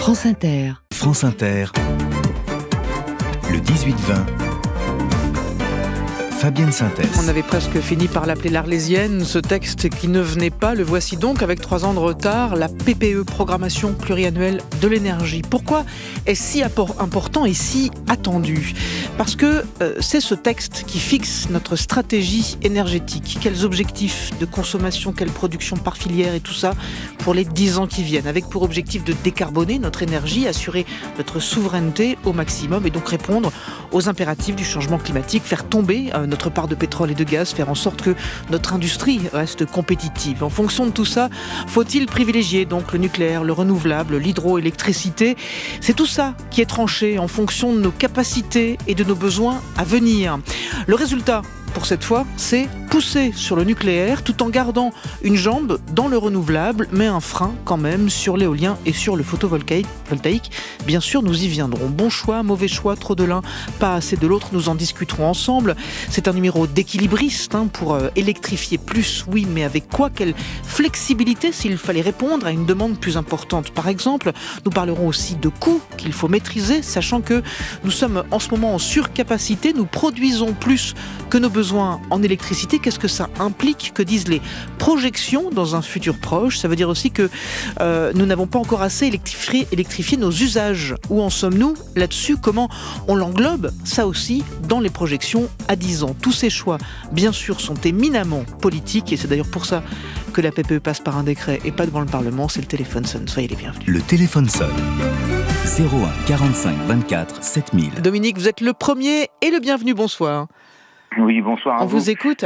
France Inter. France Inter, le 18-20, Fabienne Synthèse. On avait presque fini par l'appeler l'Arlésienne, ce texte qui ne venait pas. Le voici donc avec 3 ans de retard, la PPE, Programmation Pluriannuelle de l'Énergie. Pourquoi est-ce si important et si attendu ? Parce que c'est ce texte qui fixe notre stratégie énergétique. Quels objectifs de consommation, quelle production par filière et tout ça pour les 10 ans qui viennent. Avec pour objectif de décarboner notre énergie, assurer notre souveraineté au maximum et donc répondre aux impératifs du changement climatique, faire tomber notre part de pétrole et de gaz, faire en sorte que notre industrie reste compétitive. En fonction de tout ça, faut-il privilégier donc le nucléaire, le renouvelable, l'hydroélectricité ? C'est tout ça qui est tranché en fonction de nos capacités et de nos besoins à venir. Le résultat, pour cette fois, c'est pousser sur le nucléaire tout en gardant une jambe dans le renouvelable, mais un frein quand même sur l'éolien et sur le photovoltaïque. Bien sûr, nous y viendrons. Bon choix, mauvais choix, trop de l'un, pas assez de l'autre, nous en discuterons ensemble. C'est un numéro d'équilibriste pour électrifier plus, oui, mais avec quoi ? Quelle flexibilité s'il fallait répondre à une demande plus importante, par exemple. Nous parlerons aussi de coûts qu'il faut maîtriser, sachant que nous sommes en ce moment en surcapacité, nous produisons plus que nos besoins en électricité. Qu'est-ce que ça implique ? Que disent les projections dans un futur proche ? Ça veut dire aussi que nous n'avons pas encore assez électrifié nos usages. Où en sommes-nous là-dessus ? Comment on l'englobe ? Ça aussi, dans les projections à 10 ans. Tous ces choix, bien sûr, sont éminemment politiques et c'est d'ailleurs pour ça que la PPE passe par un décret et pas devant le Parlement. C'est le téléphone sonne. Soyez les bienvenus. Le téléphone sonne. 01 45 24 7000. Dominique, vous êtes le premier et le bienvenu. Bonsoir. Oui, bonsoir. On vous écoute.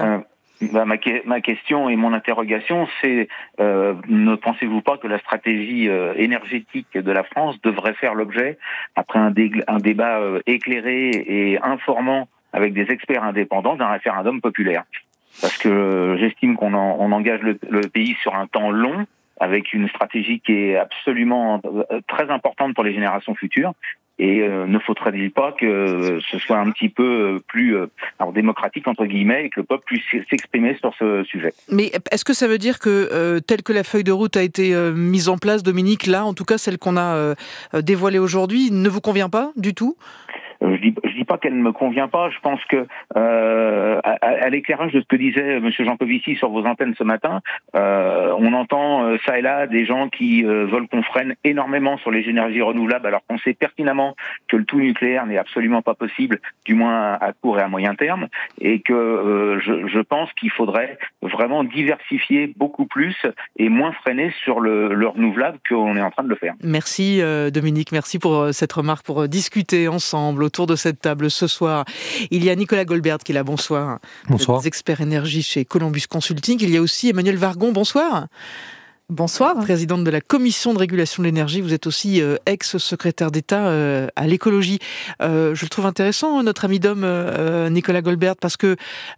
Ma question et mon interrogation, c'est ne pensez-vous pas que la stratégie énergétique de la France devrait faire l'objet, après un débat éclairé et informant avec des experts indépendants, d'un référendum populaire ? Parce que j'estime qu'on engage le pays sur un temps long, avec une stratégie qui est absolument très importante pour les générations futures. Et ne faudrait-il pas que ce soit un petit peu plus démocratique, entre guillemets, et que le peuple puisse s'exprimer sur ce sujet. Mais est-ce que ça veut dire que, telle que la feuille de route a été mise en place, Dominique, là, en tout cas celle qu'on a dévoilée aujourd'hui, ne vous convient pas du tout ? Je dis pas qu'elle ne me convient pas. Je pense que à l'éclairage de ce que disait Monsieur Jancovici sur vos antennes ce matin, on entend ça et là des gens qui veulent qu'on freine énormément sur les énergies renouvelables, alors qu'on sait pertinemment que le tout nucléaire n'est absolument pas possible, du moins à court et à moyen terme, et que je pense qu'il faudrait vraiment diversifier beaucoup plus et moins freiner sur le renouvelable qu'on est en train de le faire. Merci Dominique, merci pour cette remarque, pour discuter ensemble autour de cette table ce soir. Il y a Nicolas Goldberg qui est là, bonsoir. Bonsoir. Vous êtes expert énergie chez Columbus Consulting. Il y a aussi Emmanuelle Wargon, bonsoir. Bonsoir. Présidente de la Commission de régulation de l'énergie, vous êtes aussi ex-secrétaire d'État à l'écologie. Je le trouve intéressant, notre ami d'homme Nicolas Goldberg, parce que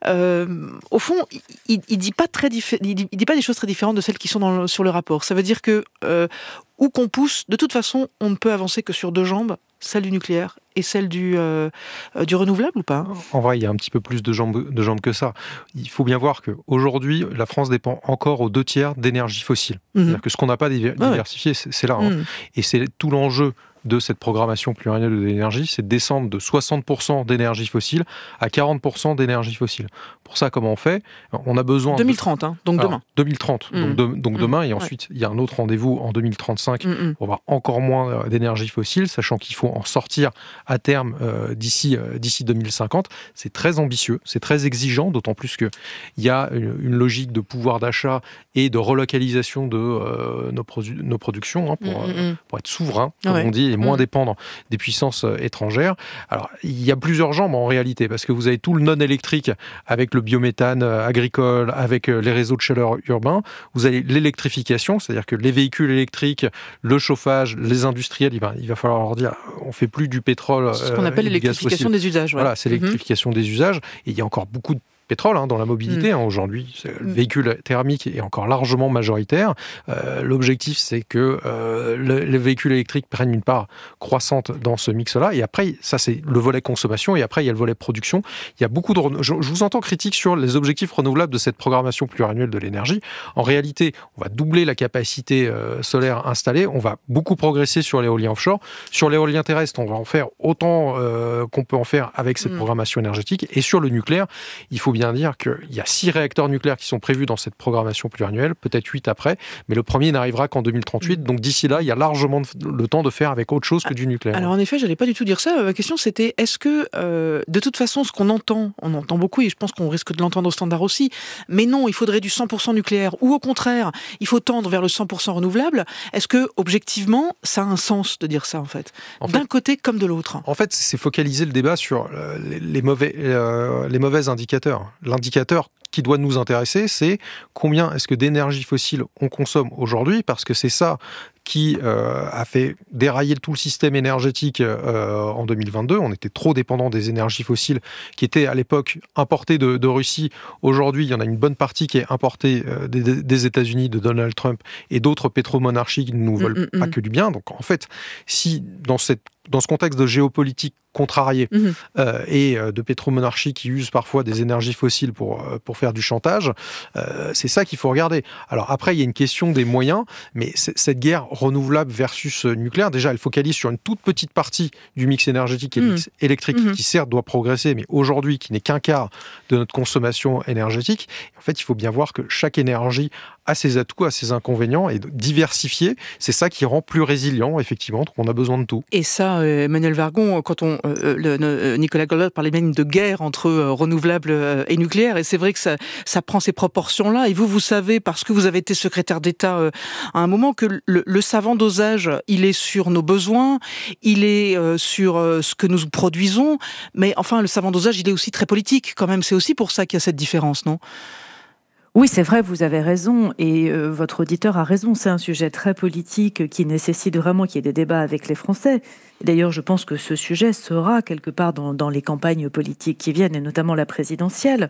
au fond, il dit pas des choses très différentes de celles qui sont sur le rapport. Ça veut dire que où qu'on pousse, de toute façon, on ne peut avancer que sur 2 jambes, celle du nucléaire et celle du renouvelable ou pas ? En vrai, il y a un petit peu plus de jambes que ça. Il faut bien voir qu'aujourd'hui, la France dépend encore aux 2/3 d'énergie fossile. C'est-à-dire que ce qu'on n'a pas diversifié, c'est là. Et c'est tout l'enjeu de cette programmation pluriannuelle de l'énergie, c'est de descendre de 60% d'énergie fossile à 40% d'énergie fossile. Pour ça, comment on fait ? On a besoin... 2030, donc demain. 2030, donc demain, et ensuite, il y a un autre rendez-vous en 2035 pour avoir encore moins d'énergie fossile, sachant qu'il faut en sortir à terme d'ici 2050. C'est très ambitieux, c'est très exigeant, d'autant plus qu'il y a une logique de pouvoir d'achat et de relocalisation de nos productions pour être souverain, comme on dit, et moins dépendre des puissances étrangères. Alors, il y a plusieurs jambes en réalité, parce que vous avez tout le non-électrique avec le biométhane agricole, avec les réseaux de chaleur urbains. Vous avez l'électrification, c'est-à-dire que les véhicules électriques, le chauffage, les industriels, il va falloir leur dire, on ne fait plus du pétrole. C'est ce qu'on appelle l'électrification des usages. Voilà, c'est l'électrification des usages. Et il y a encore beaucoup de pétrole dans la mobilité. Aujourd'hui, le véhicule thermique est encore largement majoritaire. L'objectif, c'est que les véhicules électriques prennent une part croissante dans ce mix-là. Et après, ça, c'est le volet consommation. Et après, il y a le volet production. Il y a beaucoup de... Je vous entends critique sur les objectifs renouvelables de cette programmation pluriannuelle de l'énergie. En réalité, on va doubler la capacité solaire installée. On va beaucoup progresser sur l'éolien offshore. Sur l'éolien terrestre, on va en faire autant qu'on peut en faire avec cette programmation énergétique. Et sur le nucléaire, il faut bien dire qu'il y a 6 réacteurs nucléaires qui sont prévus dans cette programmation pluriannuelle, peut-être 8 après, mais le premier n'arrivera qu'en 2038. Donc d'ici là, il y a largement le temps de faire avec autre chose que du nucléaire. Alors en effet, je n'allais pas du tout dire ça. Ma question, c'était, est-ce que, de toute façon, ce qu'on entend, on entend beaucoup, et je pense qu'on risque de l'entendre au standard aussi, mais non, il faudrait du 100% nucléaire, ou au contraire, il faut tendre vers le 100% renouvelable. Est-ce que, objectivement, ça a un sens de dire ça, en fait, d'un côté comme de l'autre? En fait, c'est focaliser le débat sur les mauvais indicateurs. L'indicateur qui doit nous intéresser, c'est combien est-ce que d'énergie fossile on consomme aujourd'hui, parce que c'est ça qui a fait dérailler tout le système énergétique en 2022. On était trop dépendant des énergies fossiles qui étaient à l'époque importées de Russie. Aujourd'hui, il y en a une bonne partie qui est importée des États-Unis, de Donald Trump et d'autres pétromonarchies qui ne nous veulent pas que du bien. Donc en fait, si dans ce contexte de géopolitique contrarié et de pétromonarchies qui usent parfois des énergies fossiles pour faire du chantage, c'est ça qu'il faut regarder. Alors après, il y a une question des moyens, mais cette guerre renouvelable versus nucléaire, déjà, elle focalise sur une toute petite partie du mix énergétique et électrique qui certes doit progresser, mais aujourd'hui qui n'est qu'un quart de notre consommation énergétique. En fait, il faut bien voir que chaque énergie a ses atouts, a ses inconvénients, et diversifier, c'est ça qui rend plus résilient, effectivement, donc on a besoin de tout. Et ça, Emmanuel Vargon, quand Nicolas Goldberg parlait même de guerre entre renouvelables et nucléaire, et c'est vrai que ça prend ces proportions-là, et vous savez, parce que vous avez été secrétaire d'État à un moment, que le savant dosage, il est sur nos besoins, il est sur ce que nous produisons, mais enfin, le savant dosage, il est aussi très politique, quand même, c'est aussi pour ça qu'il y a cette différence, non ? Oui, c'est vrai, vous avez raison, et votre auditeur a raison, c'est un sujet très politique qui nécessite vraiment qu'il y ait des débats avec les Français. D'ailleurs, je pense que ce sujet sera quelque part dans les campagnes politiques qui viennent, et notamment la présidentielle.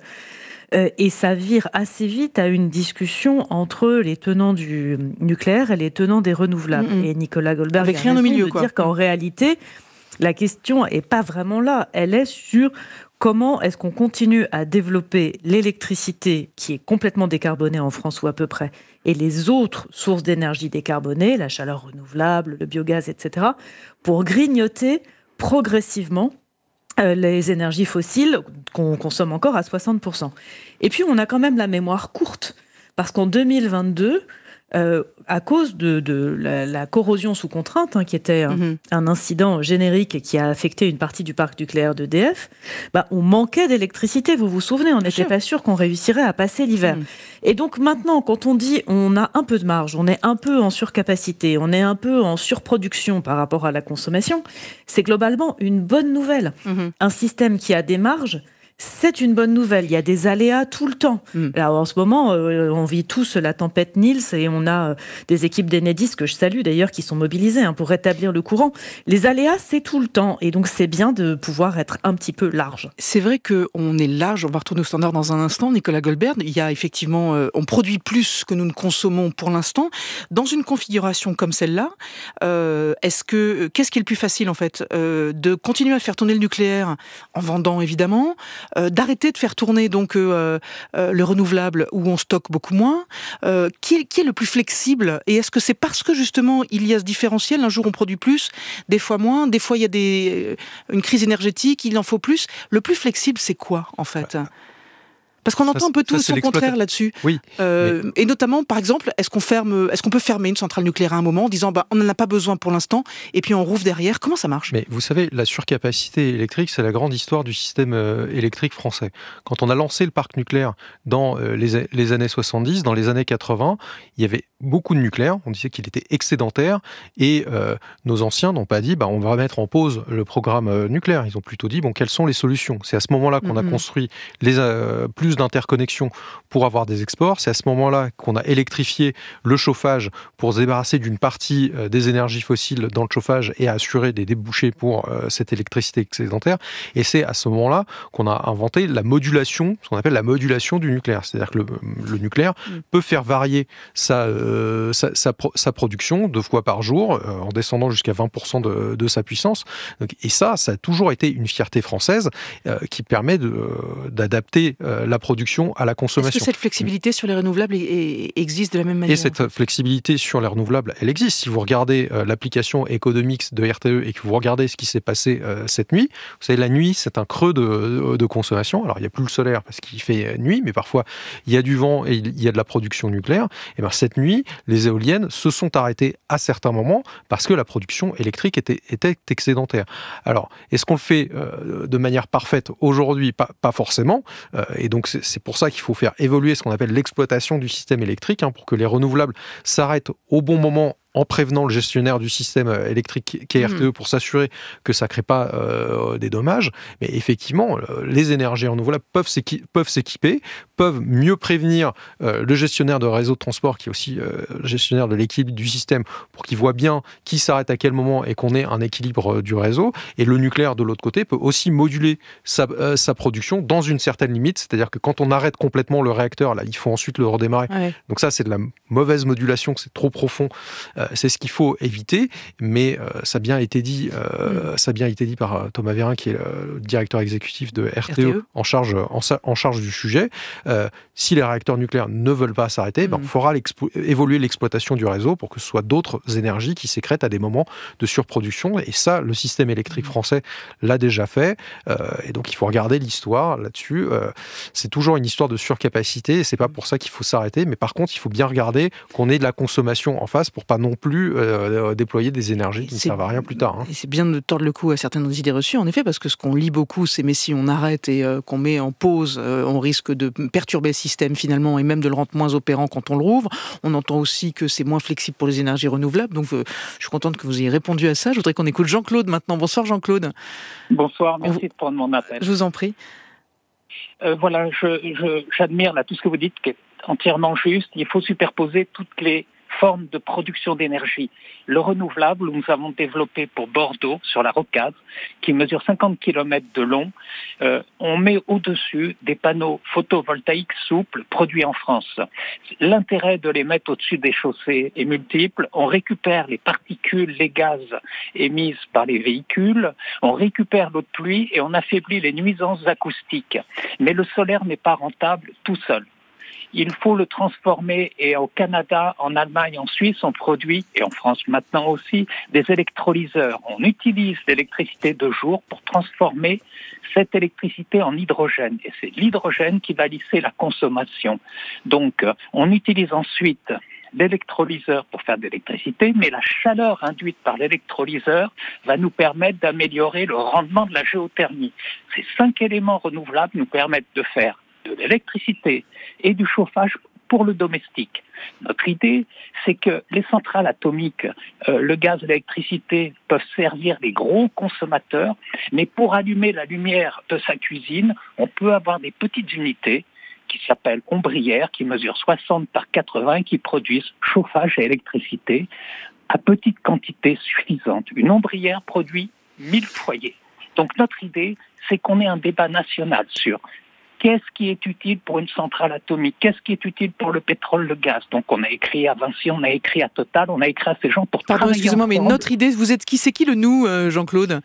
Et ça vire assez vite à une discussion entre les tenants du nucléaire et les tenants des renouvelables. Et Nicolas Goldberg avec rien au milieu, quoi. Dire qu'en réalité, la question n'est pas vraiment là, elle est sur... Comment est-ce qu'on continue à développer l'électricité qui est complètement décarbonée en France ou à peu près, et les autres sources d'énergie décarbonées, la chaleur renouvelable, le biogaz, etc., pour grignoter progressivement les énergies fossiles qu'on consomme encore à 60%. Et puis on a quand même la mémoire courte, parce qu'en 2022... à cause de la corrosion sous contrainte, qui était un incident générique qui a affecté une partie du parc nucléaire d'EDF, on manquait d'électricité, vous vous souvenez, on n'était pas sûr qu'on réussirait à passer l'hiver. Et donc maintenant, quand on dit on a un peu de marge, on est un peu en surcapacité, on est un peu en surproduction par rapport à la consommation, c'est globalement une bonne nouvelle. Un système qui a des marges, c'est une bonne nouvelle. Il y a des aléas tout le temps. Là, en ce moment, on vit tous la tempête Niels et on a des équipes d'Enedis, que je salue d'ailleurs, qui sont mobilisées pour rétablir le courant. Les aléas, c'est tout le temps. Et donc, c'est bien de pouvoir être un petit peu large. C'est vrai qu'on est large. On va retourner au standard dans un instant. Nicolas Goldberg, il y a effectivement... on produit plus que nous ne consommons pour l'instant. Dans une configuration comme celle-là, qu'est-ce qui est le plus facile, en fait, de continuer à faire tourner le nucléaire en vendant, évidemment, d'arrêter de faire tourner donc le renouvelable où on stocke beaucoup moins, qui est le plus flexible, et est-ce que c'est parce que justement il y a ce différentiel, un jour on produit plus, des fois moins, des fois il y a une crise énergétique, il en faut plus, le plus flexible c'est quoi en fait ? Parce qu'on entend un peu tout son contraire là-dessus. Oui. Et notamment, par exemple, est-ce qu'on peut fermer une centrale nucléaire à un moment en disant on n'en a pas besoin pour l'instant, et puis on rouvre derrière? Comment ça marche? Mais vous savez, la surcapacité électrique, c'est la grande histoire du système électrique français. Quand on a lancé le parc nucléaire dans les années 70, dans les années 80, il y avait beaucoup de nucléaire. On disait qu'il était excédentaire, et nos anciens n'ont pas dit on va mettre en pause le programme nucléaire. Ils ont plutôt dit quelles sont les solutions. C'est à ce moment-là qu'on a construit plusieurs plus d'interconnexions pour avoir des exports. C'est à ce moment-là qu'on a électrifié le chauffage pour se débarrasser d'une partie des énergies fossiles dans le chauffage et assurer des débouchés pour cette électricité excédentaire. Et c'est à ce moment-là qu'on a inventé la modulation, ce qu'on appelle la modulation du nucléaire. C'est-à-dire que le nucléaire peut faire varier sa production 2 fois par jour, en descendant jusqu'à 20% de sa puissance. Donc, et ça a toujours été une fierté française qui permet d'adapter la production à la consommation. Est-ce que cette flexibilité sur les renouvelables existe de la même manière? Et cette flexibilité sur les renouvelables, elle existe. Si vous regardez l'application Economix de RTE et que vous regardez ce qui s'est passé cette nuit, vous savez, la nuit, c'est un creux de consommation. Alors, il n'y a plus le solaire parce qu'il fait nuit, mais parfois, il y a du vent et il y a de la production nucléaire. Et bien, cette nuit, les éoliennes se sont arrêtées à certains moments parce que la production électrique était excédentaire. Alors, est-ce qu'on le fait de manière parfaite aujourd'hui? Pas forcément. Et donc, c'est pour ça qu'il faut faire évoluer ce qu'on appelle l'exploitation du système électrique, pour que les renouvelables s'arrêtent au bon moment, en prévenant le gestionnaire du système électrique qui est RTE pour s'assurer que ça ne crée pas des dommages. Mais effectivement, les énergies renouvelables peuvent s'équiper, peuvent mieux prévenir le gestionnaire de réseau de transport, qui est aussi gestionnaire de l'équilibre du système, pour qu'il voit bien qui s'arrête à quel moment et qu'on ait un équilibre du réseau. Et le nucléaire, de l'autre côté, peut aussi moduler sa production dans une certaine limite. C'est-à-dire que quand on arrête complètement le réacteur, là, il faut ensuite le redémarrer. Ouais. Donc ça, c'est de la mauvaise modulation, c'est trop profond. C'est ce qu'il faut éviter, mais ça a bien été dit par Thomas Vérin, qui est le directeur exécutif de RTE. En charge du sujet. Si les réacteurs nucléaires ne veulent pas s'arrêter, on fera évoluer l'exploitation du réseau pour que ce soit d'autres énergies qui sécrètent à des moments de surproduction. Et ça, le système électrique français l'a déjà fait. Et donc, il faut regarder l'histoire là-dessus. C'est toujours une histoire de surcapacité, et c'est pas pour ça qu'il faut s'arrêter. Mais par contre, il faut bien regarder qu'on ait de la consommation en face pour pas non plus déployer des énergies qui ne servent à rien plus tard. Et c'est bien de tordre le cou à certaines idées reçues, en effet, parce que ce qu'on lit beaucoup, c'est mais si on arrête et qu'on met en pause, on risque de perturber le système finalement et même de le rendre moins opérant quand on le rouvre. On entend aussi que c'est moins flexible pour les énergies renouvelables. Donc je suis contente que vous ayez répondu à ça. Je voudrais qu'on écoute Jean-Claude maintenant. Bonsoir Jean-Claude. Bonsoir, merci de prendre mon appel. Je vous en prie. Voilà, j'admire là tout ce que vous dites, qui est entièrement juste. Il faut superposer toutes les formes de production d'énergie. Le renouvelable, nous avons développé pour Bordeaux, sur la Rocade, qui mesure 50 km de long, on met au-dessus des panneaux photovoltaïques souples produits en France. L'intérêt de les mettre au-dessus des chaussées est multiple. On récupère les particules, les gaz émises par les véhicules, on récupère l'eau de pluie et on affaiblit les nuisances acoustiques. Mais le solaire n'est pas rentable tout seul. Il faut le transformer, et au Canada, en Allemagne, en Suisse, on produit, et en France maintenant aussi, des électrolyseurs. On utilise l'électricité de jour pour transformer cette électricité en hydrogène. Et c'est l'hydrogène qui va lisser la consommation. Donc, on utilise ensuite l'électrolyseur pour faire de l'électricité, mais la chaleur induite par l'électrolyseur va nous permettre d'améliorer le rendement de la géothermie. Ces 5 éléments renouvelables nous permettent de faire de l'électricité et du chauffage pour le domestique. Notre idée, c'est que les centrales atomiques, le gaz et l'électricité peuvent servir les gros consommateurs, mais pour allumer la lumière de sa cuisine, on peut avoir des petites unités qui s'appellent ombrières, qui mesurent 60 par 80, qui produisent chauffage et électricité à petite quantité suffisante. Une ombrière produit 1000 foyers. Donc notre idée, c'est qu'on ait un débat national sur qu'est-ce qui est utile pour une centrale atomique? Qu'est-ce qui est utile pour le pétrole, le gaz? Donc on a écrit à Vinci, on a écrit à Total, on a écrit à ces gens pour travailler. Pardon, excusez-moi, mais notre idée, c'est qui le nous, Jean-Claude?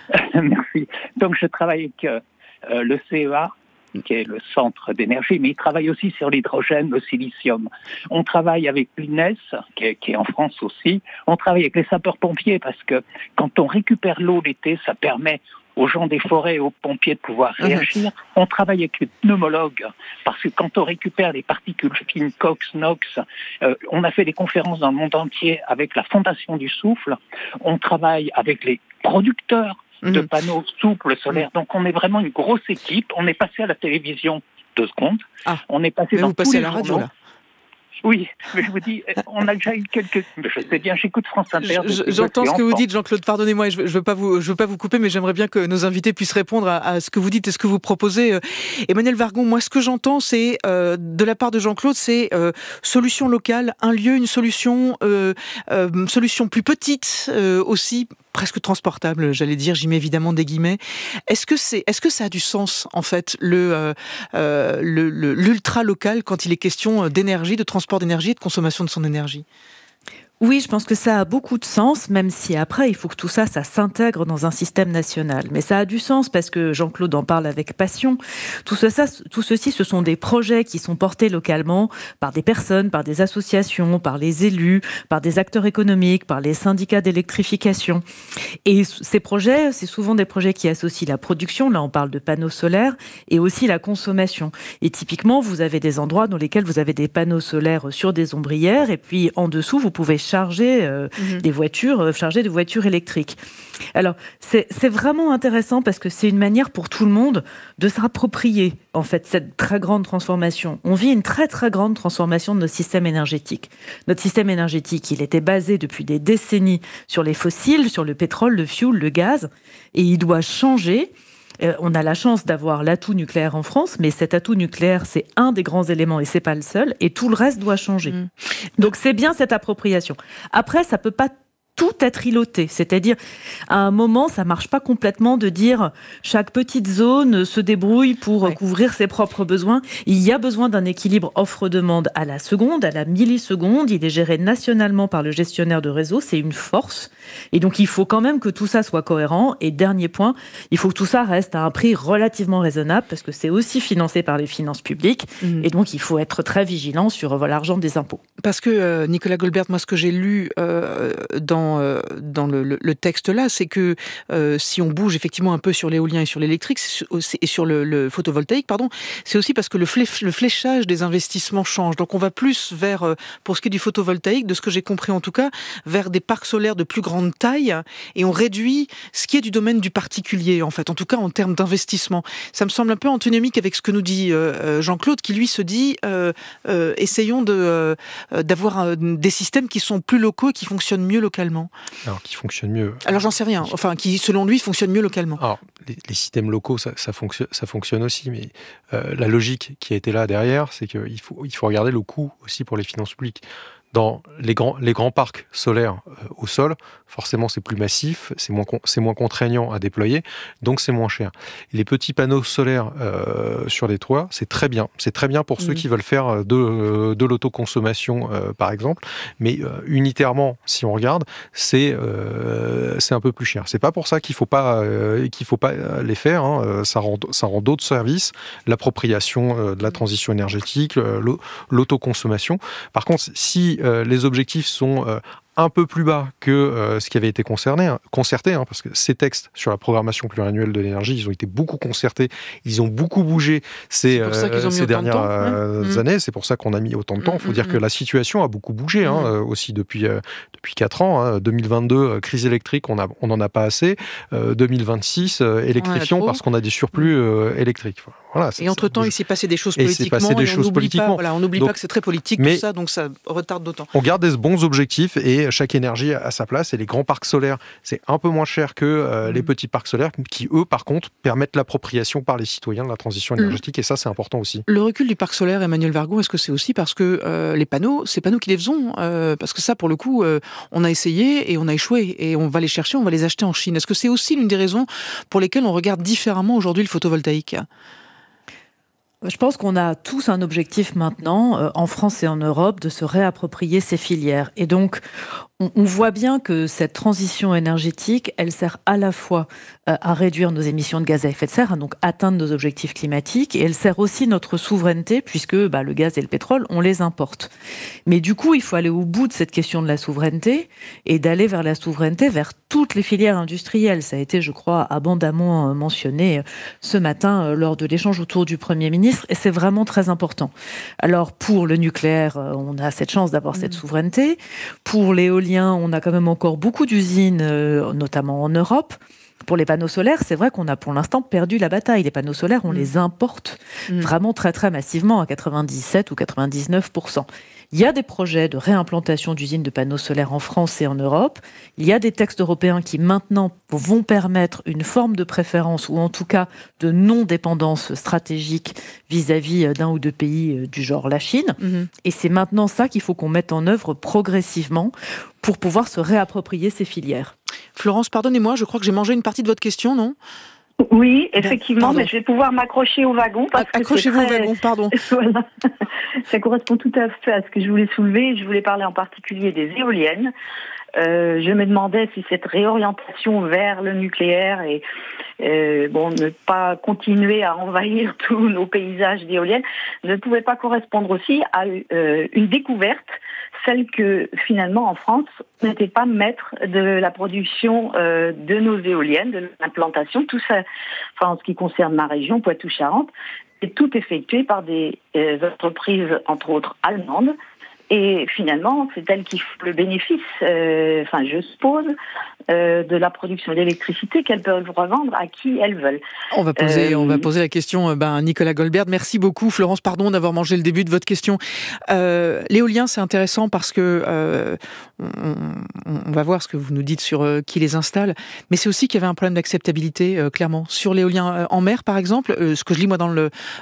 Merci. Donc je travaille avec le CEA, qui est le centre d'énergie, mais il travaille aussi sur l'hydrogène, le silicium. On travaille avec l'INES, qui est en France aussi. On travaille avec les sapeurs-pompiers, parce que quand on récupère l'eau l'été, ça permet aux gens des forêts et aux pompiers de pouvoir réagir. On travaille avec les pneumologues, parce que quand on récupère les particules fines, COX, NOx, on a fait des conférences dans le monde entier avec la Fondation du Souffle. On travaille avec les producteurs de panneaux souples solaires. Donc on est vraiment une grosse équipe. On est passé à la télévision 2 secondes. On est passé dans vous passez tous à la les radio, journaux. là. Oui, mais je vous dis, on a déjà eu quelques... Je sais bien, j'écoute France Inter. J'entends ce que vous dites, Jean-Claude, pardonnez-moi, je veux pas vous couper, mais j'aimerais bien que nos invités puissent répondre à ce que vous dites et ce que vous proposez. Emmanuel Wargon, moi, ce que j'entends, c'est, de la part de Jean-Claude, c'est solution locale, un lieu, une solution plus petite aussi, presque transportable, j'allais dire, j'y mets évidemment des guillemets. Est-ce que ça a du sens, en fait, l'ultra local quand il est question d'énergie, de transport d'énergie et de consommation de son énergie? Oui, je pense que ça a beaucoup de sens, même si après, il faut que tout ça s'intègre dans un système national. Mais ça a du sens parce que Jean-Claude en parle avec passion. Tout ceci, ce sont des projets qui sont portés localement par des personnes, par des associations, par les élus, par des acteurs économiques, par les syndicats d'électrification. Et ces projets, c'est souvent des projets qui associent la production, là on parle de panneaux solaires, et aussi la consommation. Et typiquement, vous avez des endroits dans lesquels vous avez des panneaux solaires sur des ombrières, et puis en dessous, vous pouvez charger des voitures électriques. Alors, c'est vraiment intéressant parce que c'est une manière pour tout le monde de s'approprier, en fait, cette très grande transformation. On vit une très, très grande transformation de notre système énergétique. Notre système énergétique, il était basé depuis des décennies sur les fossiles, sur le pétrole, le fioul, le gaz, et il doit changer. On a la chance d'avoir l'atout nucléaire en France, mais cet atout nucléaire, c'est un des grands éléments et c'est pas le seul, et tout le reste doit changer. Donc c'est bien cette appropriation. Après, ça peut pas tout être îloté, c'est-à-dire à un moment, ça marche pas complètement de dire chaque petite zone se débrouille pour couvrir ses propres besoins. Il y a besoin d'un équilibre offre-demande à la seconde, à la milliseconde. Il est géré nationalement par le gestionnaire de réseau, c'est une force. Et donc il faut quand même que tout ça soit cohérent. Et dernier point, il faut que tout ça reste à un prix relativement raisonnable parce que c'est aussi financé par les finances publiques. Et donc il faut être très vigilant sur l'argent des impôts. Parce que Nicolas Goldberg, moi ce que j'ai lu dans le texte là, c'est que si on bouge effectivement un peu sur l'éolien et sur l'électrique et sur le photovoltaïque, c'est aussi parce que le fléchage des investissements change. Donc on va plus vers, pour ce qui est du photovoltaïque, de ce que j'ai compris en tout cas, vers des parcs solaires de plus grande taille et on réduit ce qui est du domaine du particulier en fait, en tout cas en termes d'investissement. Ça me semble un peu antinomique avec ce que nous dit Jean-Claude qui lui se dit essayons d'avoir des systèmes qui sont plus locaux et qui fonctionnent mieux localement. Alors, qui fonctionnent mieux. Alors, j'en sais rien. Enfin, qui, selon lui, fonctionnent mieux localement. Alors, les systèmes locaux, ça fonctionne aussi, mais la logique qui a été là derrière, c'est qu'il faut regarder le coût aussi pour les finances publiques. Dans les grands parcs solaires au sol, forcément c'est plus massif, c'est moins contraignant à déployer, donc c'est moins cher. Les petits panneaux solaires sur les toits, c'est très bien. C'est très bien pour ceux qui veulent faire de l'autoconsommation, par exemple, mais unitairement, si on regarde, c'est un peu plus cher. C'est pas pour ça qu'il faut pas les faire. Hein. Ça rend d'autres services, l'appropriation de la transition énergétique, l'autoconsommation. Par contre, si les objectifs sont un peu plus bas que ce qui avait été concerté, parce que ces textes sur la programmation pluriannuelle de l'énergie, ils ont été beaucoup concertés, ils ont beaucoup bougé ces dernières années, c'est pour ça qu'on a mis autant de temps. Il faut dire que la situation a beaucoup bougé aussi depuis 4 ans. 2022, crise électrique, on n'en a pas assez. 2026, électrifiant parce qu'on a des surplus électriques. Voilà, et entre-temps, il s'est passé des choses politiquement. On n'oublie pas que c'est très politique, tout ça, donc ça retarde d'autant. On garde des bons objectifs et chaque énergie a sa place. Et les grands parcs solaires, c'est un peu moins cher que les petits parcs solaires qui, eux, par contre, permettent l'appropriation par les citoyens de la transition énergétique. Et ça, c'est important aussi. Le recul du parc solaire, Emmanuel Wargon, est-ce que c'est aussi parce que les panneaux qui les faisons, parce que ça, pour le coup, on a essayé et on a échoué. Et on va les chercher, on va les acheter en Chine. Est-ce que c'est aussi l'une des raisons pour lesquelles on regarde différemment aujourd'hui le photovoltaïque ? Je pense qu'on a tous un objectif maintenant, en France et en Europe, de se réapproprier ces filières. Et donc, on voit bien que cette transition énergétique, elle sert à la fois à réduire nos émissions de gaz à effet de serre, à donc atteindre nos objectifs climatiques, et elle sert aussi notre souveraineté, puisque le gaz et le pétrole, on les importe. Mais du coup, il faut aller au bout de cette question de la souveraineté, et d'aller vers la souveraineté, vers toutes les filières industrielles. Ça a été, je crois, abondamment mentionné ce matin lors de l'échange autour du Premier ministre, et c'est vraiment très important. Alors, pour le nucléaire, on a cette chance d'avoir cette souveraineté. Pour l'éolien, on a quand même encore beaucoup d'usines, notamment en Europe. Pour les panneaux solaires, c'est vrai qu'on a pour l'instant perdu la bataille. Les panneaux solaires, on les importe vraiment très très massivement, à 97 ou 99%. Il y a des projets de réimplantation d'usines de panneaux solaires en France et en Europe. Il y a des textes européens qui maintenant vont permettre une forme de préférence ou en tout cas de non-dépendance stratégique vis-à-vis d'un ou deux pays du genre la Chine. Et c'est maintenant ça qu'il faut qu'on mette en œuvre progressivement pour pouvoir se réapproprier ces filières. Florence, pardonnez-moi, je crois que j'ai mangé une partie de votre question, non ? Oui, effectivement, mais je vais pouvoir m'accrocher au wagon. Accrochez-vous au wagon, pardon. Voilà. Ça correspond tout à fait à ce que je voulais soulever. Je voulais parler en particulier des éoliennes. Je me demandais si cette réorientation vers le nucléaire et ne pas continuer à envahir tous nos paysages d'éoliennes ne pouvait pas correspondre aussi à une découverte, celle que finalement en France on n'était pas maître de la production de nos éoliennes, de l'implantation, tout ça, enfin en ce qui concerne ma région, Poitou-Charentes, c'est tout effectué par des entreprises, entre autres allemandes. Et finalement, c'est elles qui font le bénéfice, je suppose, de la production d'électricité qu'elles peuvent revendre à qui elles veulent. On va poser la question à Nicolas Goldberg. Merci beaucoup, Florence, pardon d'avoir mangé le début de votre question. L'éolien, c'est intéressant parce que on va voir ce que vous nous dites sur qui les installe, mais c'est aussi qu'il y avait un problème d'acceptabilité, clairement. Sur l'éolien en mer, par exemple, ce que je lis moi dans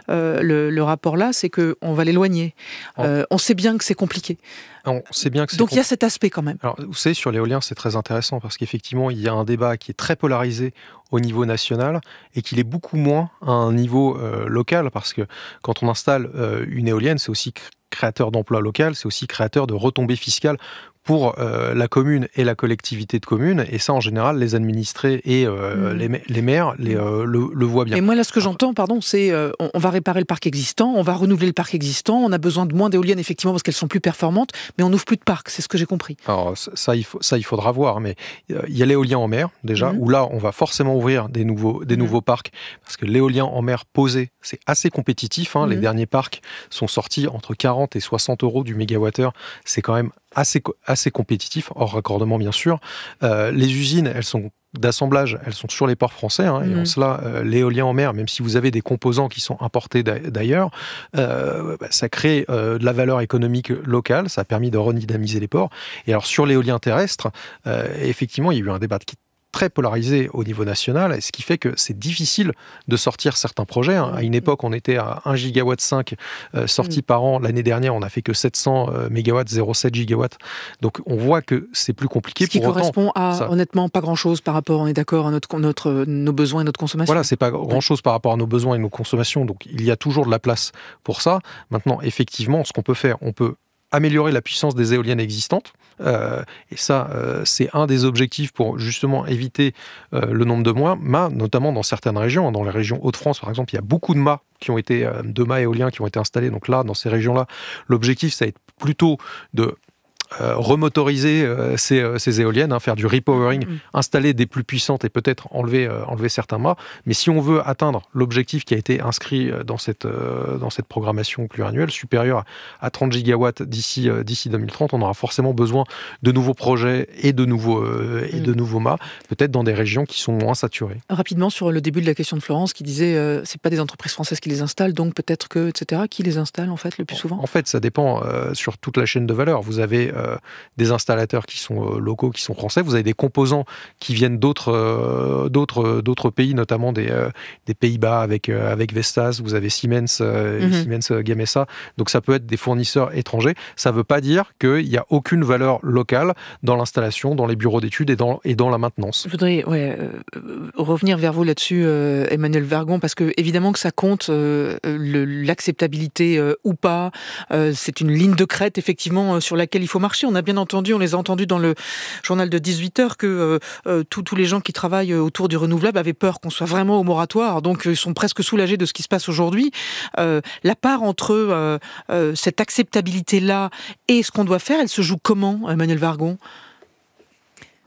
le rapport là, c'est qu'on va l'éloigner. On sait bien que c'est compliqué. On sait bien que donc il y a cet aspect quand même. Alors, vous savez, sur l'éolien, c'est très intéressant parce qu'effectivement, il y a un débat qui est très polarisé au niveau national et qu'il est beaucoup moins à un niveau local parce que quand on installe une éolienne, c'est aussi créateur d'emplois locaux, c'est aussi créateur de retombées fiscales pour la commune et la collectivité de communes, et ça en général les administrés et les maires le voient bien. Et moi là ce que j'entends, c'est on va réparer le parc existant, on va renouveler le parc existant, on a besoin de moins d'éoliennes effectivement parce qu'elles sont plus performantes, mais on n'ouvre plus de parcs, c'est ce que j'ai compris. Alors ça il faudra voir, mais il y a l'éolien en mer déjà, où là on va forcément ouvrir des nouveaux parcs, parce que l'éolien en mer posé, c'est assez compétitif, les derniers parcs sont sortis entre 40 et 60 euros du mégawattheure, c'est quand même assez compétitif, hors raccordement bien sûr. Les usines, elles sont d'assemblage, elles sont sur les ports français, et en cela, l'éolien en mer, même si vous avez des composants qui sont importés d'ailleurs, ça crée de la valeur économique locale, ça a permis de redynamiser les ports. Et alors sur l'éolien terrestre, effectivement, il y a eu un débat qui très polarisé au niveau national, ce qui fait que c'est difficile de sortir certains projets. À une époque, on était à 1,5 gigawatt sortis par an. L'année dernière, on n'a fait que 700 mégawatts, 0,7 gigawatts. Donc, on voit que c'est plus compliqué. Ce qui correspond à, honnêtement, pas grand-chose par rapport, on est d'accord, à nos besoins et notre consommation. Voilà, c'est pas grand-chose par rapport à nos besoins et nos consommations. Donc, il y a toujours de la place pour ça. Maintenant, effectivement, ce qu'on peut faire, on peut améliorer la puissance des éoliennes existantes. Et ça, c'est un des objectifs pour justement éviter le nombre de mâts, notamment dans certaines régions. Dans les régions Hauts-de-France, par exemple, il y a beaucoup de mâts éoliens qui ont été installés. Donc là, dans ces régions-là, l'objectif, ça va être plutôt de remotoriser ces éoliennes, faire du repowering, installer des plus puissantes et peut-être enlever certains mâts. Mais si on veut atteindre l'objectif qui a été inscrit dans cette programmation pluriannuelle, supérieur à 30 gigawatts d'ici 2030, on aura forcément besoin de nouveaux projets et de nouveaux mâts, peut-être dans des régions qui sont moins saturées. Rapidement, sur le début de la question de Florence, qui disait c'est pas des entreprises françaises qui les installent, donc peut-être que, etc. Qui les installe en fait le plus souvent ? En fait, ça dépend sur toute la chaîne de valeur. Vous avez des installateurs qui sont locaux, qui sont français. Vous avez des composants qui viennent d'autres pays, notamment des Pays-Bas avec Vestas. Vous avez Siemens, Siemens Gamesa. Donc ça peut être des fournisseurs étrangers. Ça ne veut pas dire qu'il n'y a aucune valeur locale dans l'installation, dans les bureaux d'études et dans la maintenance. Je voudrais revenir vers vous là-dessus, Emmanuel Vergon, parce que évidemment que ça compte l'acceptabilité ou pas. C'est une ligne de crête effectivement sur laquelle il faut marcher. On a bien entendu, on les a entendus dans le journal de 18h que tous les gens qui travaillent autour du renouvelable avaient peur qu'on soit vraiment au moratoire, donc ils sont presque soulagés de ce qui se passe aujourd'hui. La part entre cette acceptabilité-là et ce qu'on doit faire, elle se joue comment, Emmanuel Vergon ?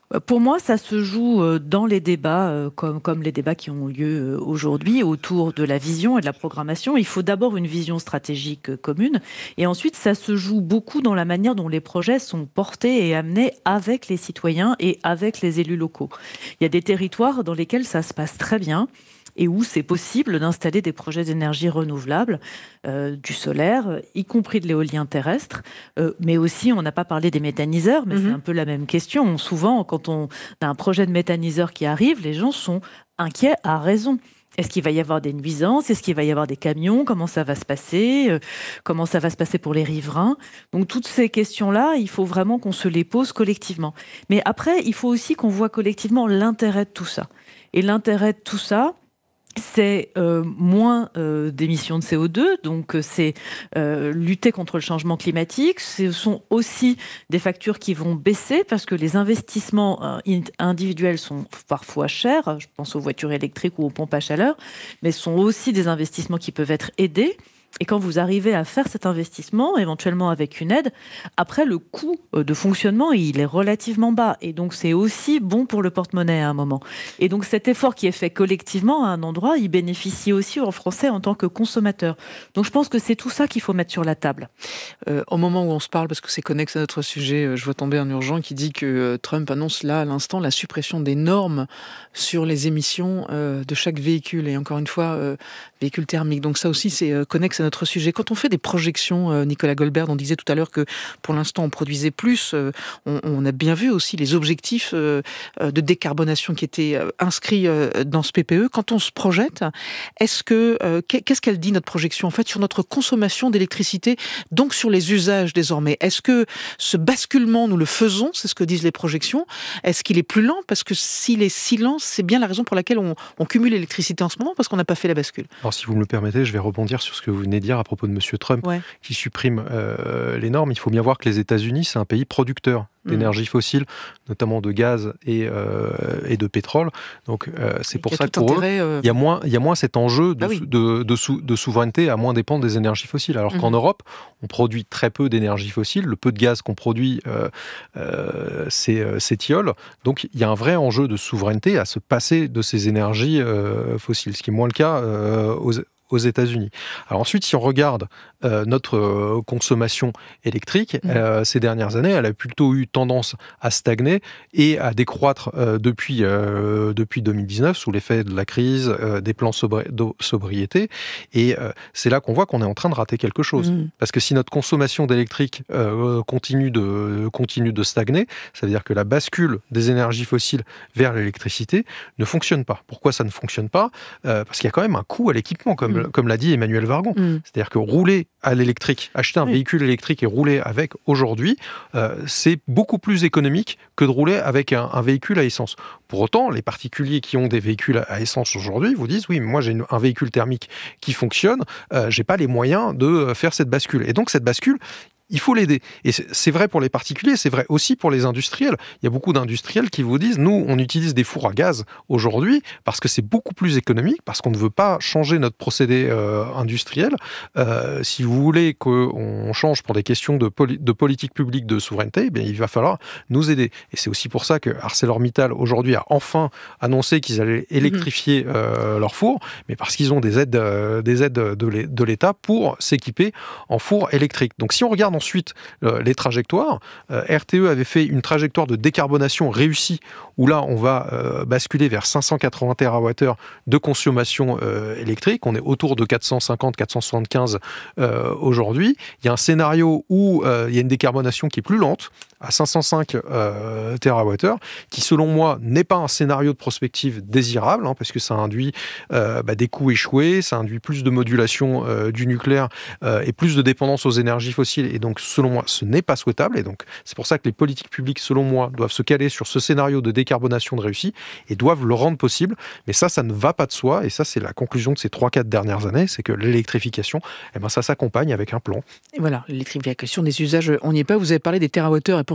Pour moi, ça se joue dans les débats, comme les débats qui ont lieu aujourd'hui autour de la vision et de la programmation. Il faut d'abord une vision stratégique commune, et ensuite ça se joue beaucoup dans la manière dont les projets sont portés et amenés avec les citoyens et avec les élus locaux. Il y a des territoires dans lesquels ça se passe très bien, et où c'est possible d'installer des projets d'énergie renouvelable, du solaire, y compris de l'éolien terrestre, mais aussi, on n'a pas parlé des méthaniseurs, mais c'est un peu la même question. Souvent, quand on a un projet de méthaniseur qui arrive, les gens sont inquiets à raison. Est-ce qu'il va y avoir des nuisances? Est-ce qu'il va y avoir des camions? Comment ça va se passer? Comment ça va se passer pour les riverains? Donc toutes ces questions-là, il faut vraiment qu'on se les pose collectivement. Mais après, il faut aussi qu'on voit collectivement l'intérêt de tout ça. Et l'intérêt de tout ça, c'est moins d'émissions de CO2, donc c'est lutter contre le changement climatique. Ce sont aussi des factures qui vont baisser parce que les investissements individuels sont parfois chers. Je pense aux voitures électriques ou aux pompes à chaleur, mais ce sont aussi des investissements qui peuvent être aidés. Et quand vous arrivez à faire cet investissement, éventuellement avec une aide, après le coût de fonctionnement, il est relativement bas. Et donc c'est aussi bon pour le porte-monnaie à un moment. Et donc cet effort qui est fait collectivement à un endroit, il bénéficie aussi aux Français en tant que consommateurs. Donc je pense que c'est tout ça qu'il faut mettre sur la table. Au moment où on se parle, parce que c'est connexe à notre sujet, je vois tomber un urgent qui dit que Trump annonce là à l'instant la suppression des normes sur les émissions de chaque véhicule. Et encore une fois, véhicule thermique. Donc ça aussi c'est connexe à notre sujet. Quand on fait des projections, Nicolas Goldberg, on disait tout à l'heure que pour l'instant on produisait plus, on a bien vu aussi les objectifs de décarbonation qui étaient inscrits dans ce PPE. Quand on se projette, qu'est-ce qu'elle dit notre projection en fait sur notre consommation d'électricité, donc sur les usages désormais? Est-ce que ce basculement nous le faisons, c'est ce que disent les projections? Est-ce qu'il est plus lent? Parce que s'il est si lent, c'est bien la raison pour laquelle on cumule l'électricité en ce moment, parce qu'on n'a pas fait la bascule. Alors si vous me le permettez, je vais rebondir sur ce que vous venez de dire à propos de M. Trump qui supprime les normes. Il faut bien voir que les États-Unis, c'est un pays producteur d'énergie fossile, notamment de gaz et de pétrole. Donc c'est pour ça que pour eux, il y a moins cet enjeu de souveraineté à moins dépendre des énergies fossiles. Alors qu'en Europe, on produit très peu d'énergie fossile. Le peu de gaz qu'on produit, c'est tilleul. Donc il y a un vrai enjeu de souveraineté à se passer de ces énergies fossiles, ce qui est moins le cas aux États-Unis. Alors ensuite, si on regarde notre consommation électrique, ces dernières années, elle a plutôt eu tendance à stagner et à décroître depuis 2019 sous l'effet de la crise, des plans sobriété. Et c'est là qu'on voit qu'on est en train de rater quelque chose. Parce que si notre consommation d'électrique continue de stagner, ça veut dire que la bascule des énergies fossiles vers l'électricité ne fonctionne pas. Pourquoi ça ne fonctionne pas? Parce qu'il y a quand même un coût à l'équipement, comme l'a dit Emmanuel Vargon. C'est-à-dire que rouler à l'électrique, acheter un véhicule électrique et rouler avec aujourd'hui, c'est beaucoup plus économique que de rouler avec un véhicule à essence. Pour autant, les particuliers qui ont des véhicules à essence aujourd'hui vous disent « Oui, mais moi j'ai un véhicule thermique qui fonctionne, j'ai pas les moyens de faire cette bascule. » Et donc cette bascule, il faut l'aider. Et c'est vrai pour les particuliers, c'est vrai aussi pour les industriels. Il y a beaucoup d'industriels qui vous disent, nous, on utilise des fours à gaz aujourd'hui parce que c'est beaucoup plus économique, parce qu'on ne veut pas changer notre procédé industriel. Si vous voulez qu'on change pour des questions de politique publique de souveraineté, eh bien, il va falloir nous aider. Et c'est aussi pour ça que ArcelorMittal, aujourd'hui, a enfin annoncé qu'ils allaient électrifier leurs fours, mais parce qu'ils ont des aides de l'État pour s'équiper en fours électriques. Donc si on regarde ensuite les trajectoires, RTE avait fait une trajectoire de décarbonation réussie où là on va basculer vers 580 TWh de consommation électrique. On est autour de 450-475 aujourd'hui. Il y a un scénario où il y a une décarbonation qui est plus lente, à 505 TWh, qui selon moi n'est pas un scénario de prospective désirable, parce que ça induit des coûts échoués, ça induit plus de modulation du nucléaire et plus de dépendance aux énergies fossiles. Et donc, selon moi, ce n'est pas souhaitable. Et donc, c'est pour ça que les politiques publiques, selon moi, doivent se caler sur ce scénario de décarbonation de réussi et doivent le rendre possible. Mais ça ne va pas de soi. Et ça, c'est la conclusion de ces 3-4 dernières années. C'est que l'électrification, ça s'accompagne avec un plan. Et voilà, l'électrification des usages, on n'y est pas. Vous avez parlé des térawattheures. Et pour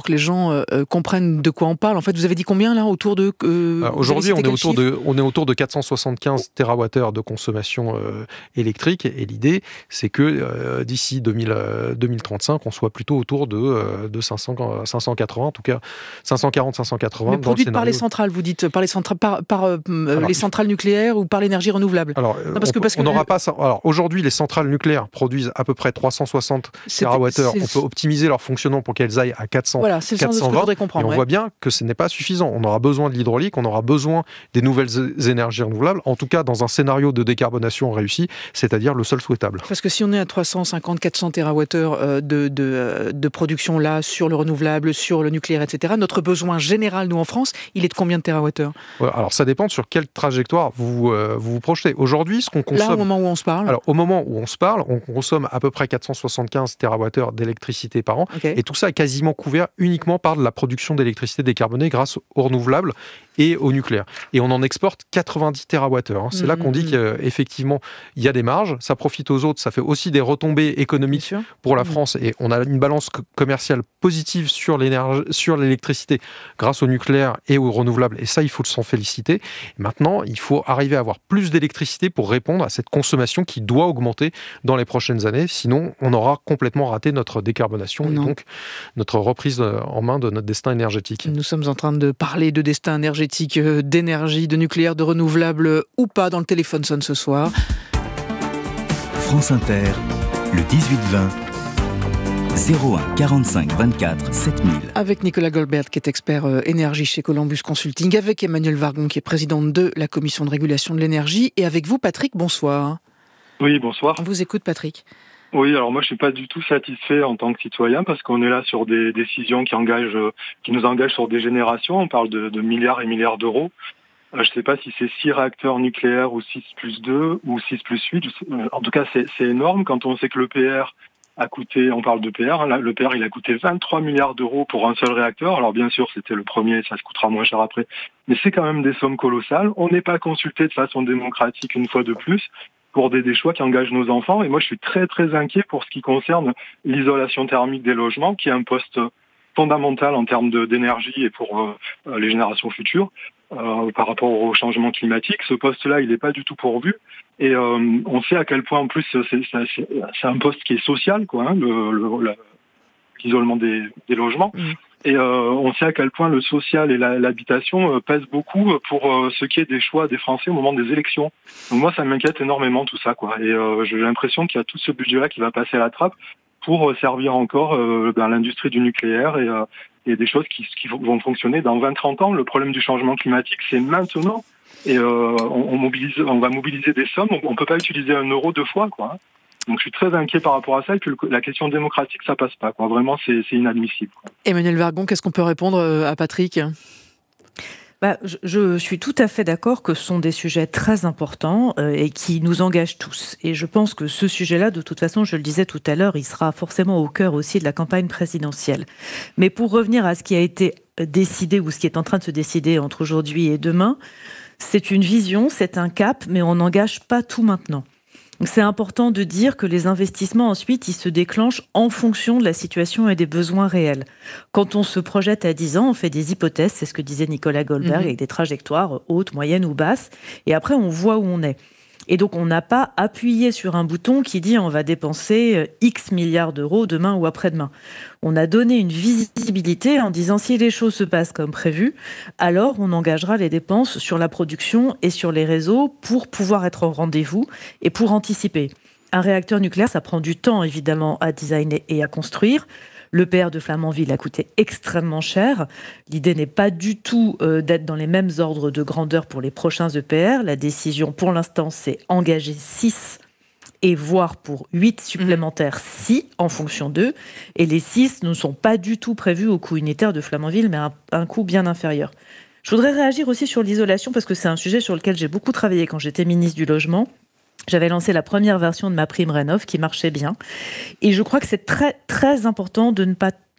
pour que les gens comprennent de quoi on parle. En fait, vous avez dit combien là autour de aujourd'hui, on est autour de 475 TWh de consommation électrique. Et l'idée, c'est que d'ici 2035, on soit plutôt autour de 580, en tout cas 540, 580. Mais produite par les centrales, vous dites, par les centrales, les centrales nucléaires ou par l'énergie renouvelable. Alors, on n'aura pas ça. Alors aujourd'hui, les centrales nucléaires produisent à peu près 360 TWh. On peut optimiser leur fonctionnement pour qu'elles aillent à 400. Voilà, c'est le sens de ce que je voudrais comprendre. Et on voit bien que ce n'est pas suffisant. On aura besoin de l'hydraulique, on aura besoin des nouvelles énergies renouvelables, en tout cas dans un scénario de décarbonation réussi, c'est-à-dire le seul souhaitable. Parce que si on est à 350-400 TWh de production là, sur le renouvelable, sur le nucléaire, etc., notre besoin général, nous en France, il est de combien de TWh ? Alors ça dépend sur quelle trajectoire vous projetez. Aujourd'hui, ce qu'on consomme... Là, au moment où on se parle ? Alors, au moment où on se parle, on consomme à peu près 475 TWh d'électricité par an. Okay. Et tout ça est quasiment couvert uniquement par de la production d'électricité décarbonée grâce aux renouvelables et au nucléaire. Et on en exporte 90 TWh. C'est là qu'on dit qu'effectivement, il y a des marges, ça profite aux autres, ça fait aussi des retombées économiques pour la France. Et on a une balance commerciale positive sur l'électricité grâce au nucléaire et aux renouvelables. Et ça, il faut s'en féliciter. Et maintenant, il faut arriver à avoir plus d'électricité pour répondre à cette consommation qui doit augmenter dans les prochaines années. Sinon, on aura complètement raté notre décarbonation et donc notre reprise en main de notre destin énergétique. Nous sommes en train de parler de destin énergétique, d'énergie, de nucléaire, de renouvelable ou pas. Dans le téléphone sonne ce soir. France Inter, le 18-20, 01 45 24 7000. Avec Nicolas Goldberg, qui est expert énergie chez Columbus Consulting, avec Emmanuelle Wargon, qui est présidente de la Commission de régulation de l'énergie, et avec vous, Patrick, bonsoir. Oui, bonsoir. On vous écoute, Patrick. Oui, alors moi je suis pas du tout satisfait en tant que citoyen parce qu'on est là sur des décisions qui nous engagent sur des générations. On parle de milliards et milliards d'euros. Je sais pas si c'est 6 réacteurs nucléaires ou 6+2 ou 6+8. En tout cas, c'est énorme quand on sait que l'EPR a coûté, on parle d'EPR, hein, l'EPR il a coûté 23 milliards d'euros pour un seul réacteur. Alors bien sûr, c'était le premier, ça se coûtera moins cher après. Mais c'est quand même des sommes colossales. On n'est pas consulté de façon démocratique une fois de plus pour des choix qui engagent nos enfants. Et moi, je suis très, très inquiet pour ce qui concerne l'isolation thermique des logements, qui est un poste fondamental en termes d'énergie et pour les générations futures. Par rapport au changement climatique, ce poste-là, il n'est pas du tout pourvu. Et on sait à quel point, en plus, c'est un poste qui est social, quoi, hein, l'isolement des logements. Et on sait à quel point le social et l'habitation pèsent beaucoup pour ce qui est des choix des Français au moment des élections. Donc moi, ça m'inquiète énormément tout ça, quoi. Et j'ai l'impression qu'il y a tout ce budget-là qui va passer à la trappe pour servir encore l'industrie du nucléaire et des choses qui vont fonctionner dans 20-30 ans. Le problème du changement climatique, c'est maintenant. Et on va mobiliser des sommes. On ne peut pas utiliser 1 euro 2 fois, quoi. Donc je suis très inquiet par rapport à ça et puis la question démocratique, ça passe pas, quoi. Vraiment, c'est inadmissible, quoi. Emmanuelle Wargon, qu'est-ce qu'on peut répondre à Patrick ? Je suis tout à fait d'accord que ce sont des sujets très importants et qui nous engagent tous. Et je pense que ce sujet-là, de toute façon, je le disais tout à l'heure, il sera forcément au cœur aussi de la campagne présidentielle. Mais pour revenir à ce qui a été décidé ou ce qui est en train de se décider entre aujourd'hui et demain, c'est une vision, c'est un cap, mais on n'engage pas tout maintenant. Donc c'est important de dire que les investissements, ensuite, ils se déclenchent en fonction de la situation et des besoins réels. Quand on se projette à 10 ans, on fait des hypothèses, c'est ce que disait Nicolas Goldberg, avec des trajectoires hautes, moyennes ou basses, et après on voit où on est. Et donc on n'a pas appuyé sur un bouton qui dit on va dépenser X milliards d'euros demain ou après-demain. On a donné une visibilité en disant si les choses se passent comme prévu, alors on engagera les dépenses sur la production et sur les réseaux pour pouvoir être au rendez-vous et pour anticiper. Un réacteur nucléaire, ça prend du temps évidemment à designer et à construire. L'EPR de Flamanville a coûté extrêmement cher. L'idée n'est pas du tout d'être dans les mêmes ordres de grandeur pour les prochains EPR. La décision, pour l'instant, c'est engager 6 et voire pour 8 supplémentaires si, en fonction d'eux. Et les 6 ne sont pas du tout prévus au coût unitaire de Flamanville, mais à un coût bien inférieur. Je voudrais réagir aussi sur l'isolation, parce que c'est un sujet sur lequel j'ai beaucoup travaillé quand j'étais ministre du Logement. J'avais lancé la première version de ma prime Rénov' qui marchait bien. Et je crois que c'est très, très important de ne pas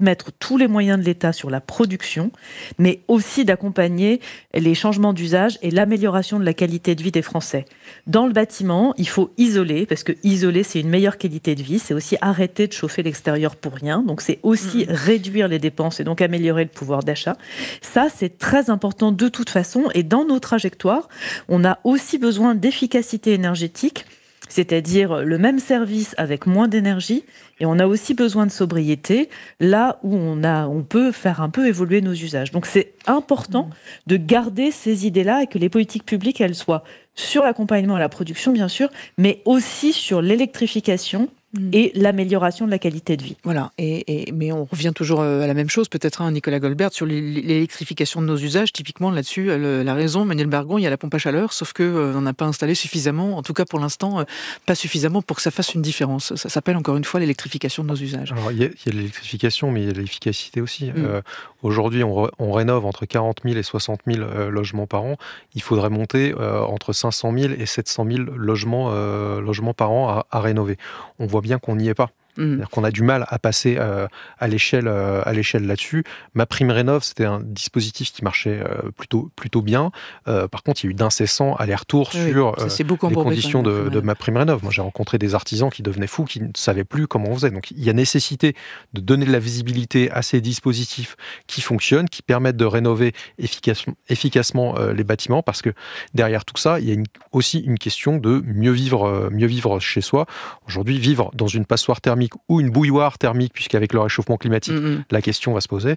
mettre tous les moyens de l'État sur la production, mais aussi d'accompagner les changements d'usage et l'amélioration de la qualité de vie des Français. Dans le bâtiment, il faut isoler, parce que isoler, c'est une meilleure qualité de vie. C'est aussi arrêter de chauffer l'extérieur pour rien. Donc, c'est aussi réduire les dépenses et donc améliorer le pouvoir d'achat. Ça, c'est très important de toute façon. Et dans nos trajectoires, on a aussi besoin d'efficacité énergétique, c'est-à-dire le même service avec moins d'énergie, et on a aussi besoin de sobriété, là où on peut faire un peu évoluer nos usages. Donc c'est important de garder ces idées-là et que les politiques publiques, elles soient sur l'accompagnement à la production, bien sûr, mais aussi sur l'électrification et l'amélioration de la qualité de vie. Voilà, mais on revient toujours à la même chose, peut-être, Nicolas Goldberg, sur l'électrification de nos usages. Typiquement, là-dessus, la raison, Manuel Bargon, il y a la pompe à chaleur, sauf qu'on n'a pas installé suffisamment, en tout cas pour l'instant, pas suffisamment pour que ça fasse une différence. Ça s'appelle encore une fois l'électrification de nos usages. Alors, il y a l'électrification, mais il y a l'efficacité aussi. Aujourd'hui, on rénove entre 40 000 et 60 000 logements par an. Il faudrait monter entre 500 000 et 700 000 logements par an à rénover. On voit bien qu'on n'y est pas. C'est-à-dire qu'on a du mal à passer à l'échelle là-dessus. MaPrimeRénov', c'était un dispositif qui marchait plutôt bien. Par contre, il y a eu d'incessants allers-retours sur les conditions de MaPrimeRénov'. Moi, j'ai rencontré des artisans qui devenaient fous, qui ne savaient plus comment on faisait. Donc, il y a nécessité de donner de la visibilité à ces dispositifs qui fonctionnent, qui permettent de rénover efficacement les bâtiments, parce que derrière tout ça, il y a aussi une question de mieux vivre chez soi. Aujourd'hui, vivre dans une passoire thermique ou une bouilloire thermique, puisqu'avec le réchauffement climatique, la question va se poser,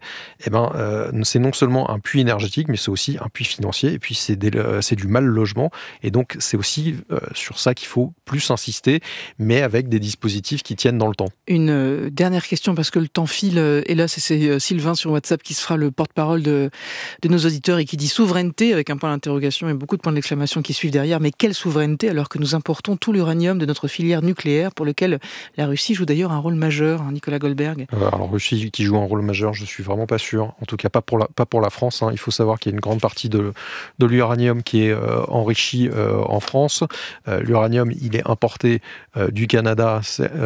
c'est non seulement un puits énergétique, mais c'est aussi un puits financier, et puis c'est du mal logement, et donc c'est aussi sur ça qu'il faut plus insister, mais avec des dispositifs qui tiennent dans le temps. Une dernière question, parce que le temps file, hélas, et c'est Sylvain sur WhatsApp qui se fera le porte-parole de nos auditeurs et qui dit souveraineté, avec un point d'interrogation et beaucoup de points d'exclamation qui suivent derrière, mais quelle souveraineté alors que nous importons tout l'uranium de notre filière nucléaire, pour lequel la Russie joue d'ailleurs un rôle majeur, Nicolas Goldberg. Alors Russie qui joue un rôle majeur, je suis vraiment pas sûr. En tout cas, pas pour la France. Il faut savoir qu'il y a une grande partie de l'uranium qui est enrichi en France. L'uranium, il est importé du Canada,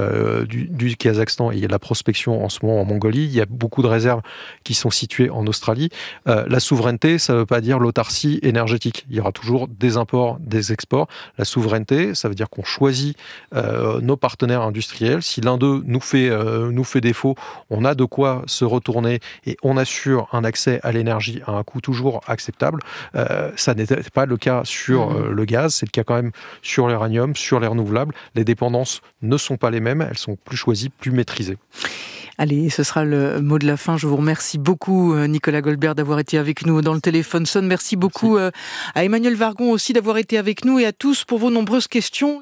du Kazakhstan, et il y a de la prospection en ce moment en Mongolie. Il y a beaucoup de réserves qui sont situées en Australie. La souveraineté, ça ne veut pas dire l'autarcie énergétique. Il y aura toujours des imports, des exports. La souveraineté, ça veut dire qu'on choisit nos partenaires industriels. Si l'un d'eux nous fait défaut, on a de quoi se retourner et on assure un accès à l'énergie à un coût toujours acceptable. Ça n'était pas le cas sur le gaz, c'est le cas quand même sur l'uranium, sur les renouvelables. Les dépendances ne sont pas les mêmes, elles sont plus choisies, plus maîtrisées. Allez, ce sera le mot de la fin. Je vous remercie beaucoup, Nicolas Goldberg, d'avoir été avec nous dans le téléphone sonne. Merci beaucoup à Emmanuel Vargon aussi d'avoir été avec nous, et à tous pour vos nombreuses questions.